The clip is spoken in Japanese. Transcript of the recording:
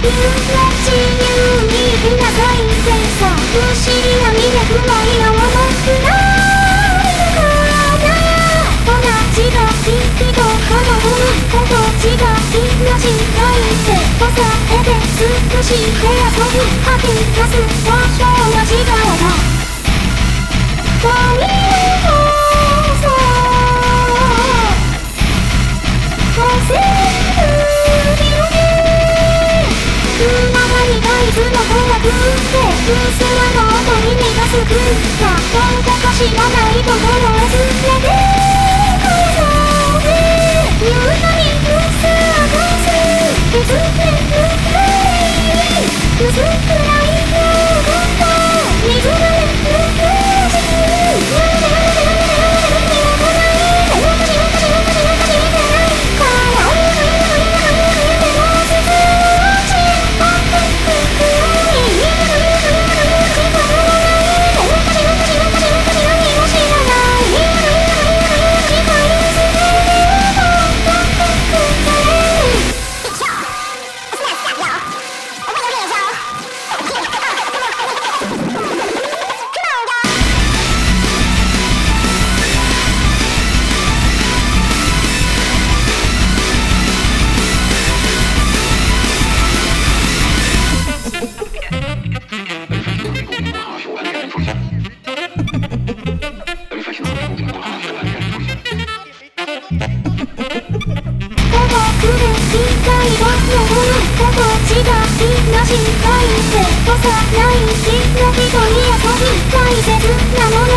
自由に生きなさいってさ、不思議な魅力ないのも僕ら同じがきっと叶うこと違いなしないって答えて尽くして遊び吐き出す場所は違うだゴミの放送忘れる広げつながりがいつも怖くってうすらの音に身がすくったどこか知らないところへ連れて言うのにうっすら返す気づけるくらい薄くないよ今度水がれるくらいないって幼い日の人に遊び大切なもの